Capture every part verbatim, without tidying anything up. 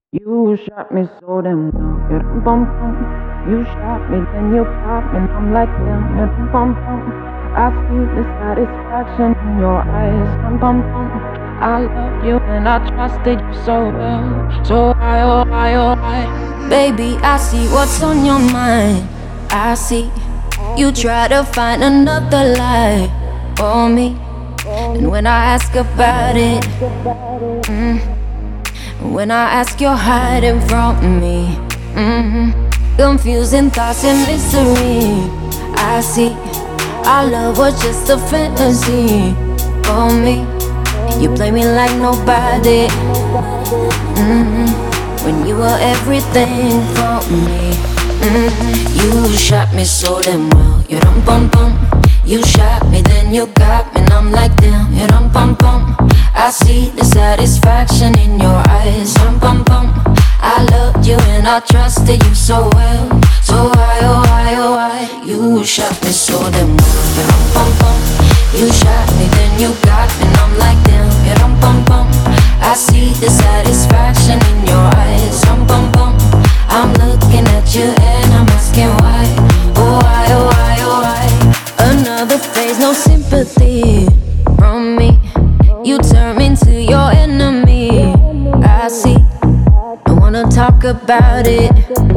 You shot me so damn well. Yeah, dum bum bum. You shot me, then you popped me, and I'm like damn. Yeah, dum bum bum. I see the satisfaction in your eyes. Dum bum bum. I loved you and I trusted you so well. So I, oh I, oh I. Baby, I see what's on your mind. I see you try to find another lie for me. And when I ask about it, mm, when I ask, you're hiding from me. Mm-hmm. Confusing thoughts and mystery. I see our love was just a fantasy for me. You play me like nobody. Mm-hmm. When you were everything for me. Mm-hmm. You shot me so damn well. You dum bum bum. You shot me, then you got me, and I'm like damn. You dum bum bum. I see the satisfaction in your eyes. Dum bum bum. I loved you and I trusted you so well. So why, oh why, oh why? You shot me so damn well. You dum bum bum. You shot me, then you got me, and I'm like damn. You dum bum bum. I see the satisfaction in your eyes. Dum bum bum. I'm looking at you and I'm asking why. Oh why, oh why, oh why? Another phase, no sympathy from me. You turn into your enemy. I see. Don't wanna talk about it.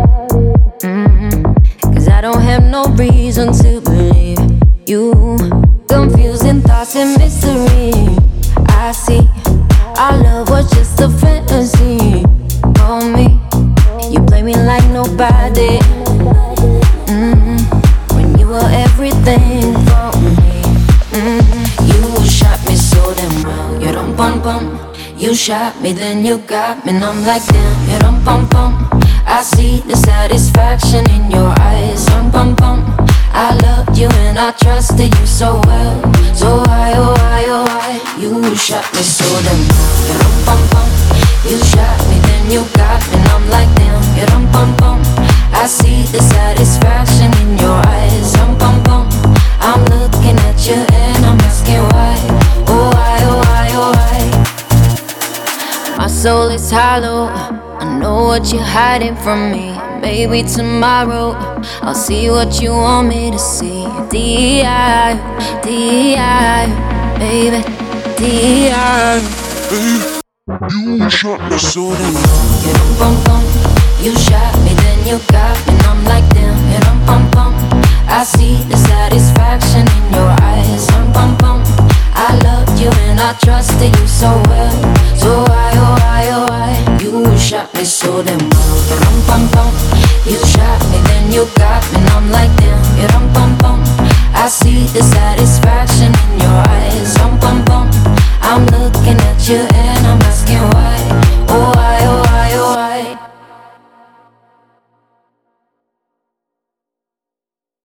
Mm-hmm. Cause I don't have no reason to believe you. Confusing thoughts and mystery. I see. Our love was just a fantasy for me. You play me like nobody. Mm-hmm. When you were everything for me. Mm-hmm. You shot me so damn well. You dum bum bum. You shot me, then you got me, and I'm like damn. You dum bum bum. I see the satisfaction in your eyes. Dum bum bum. I loved you and I trusted you so well. So why, oh why, oh why? You shot me so damn well. You dum bum bum. You shot me, then you got me, and I'm like damn. You dum bum bum. I see the satisfaction in your eyes. Dum bum bum. I'm looking at you and I'm asking why. Oh why, oh why, oh why? My soul is hollow. I know what you're hiding from me. Maybe tomorrow I'll see what you want me to see. D I, D I, baby, D I. You shot me so damn well. You dum bum bum. You shot me, then you got me, and I'm like damn. You dum bum bum. I see the satisfaction in your eyes. Dum bum bum. I loved you and I trusted you so well. So why, oh why, oh why? You shot me so damn well. You dum bum bum. You shot me, then you got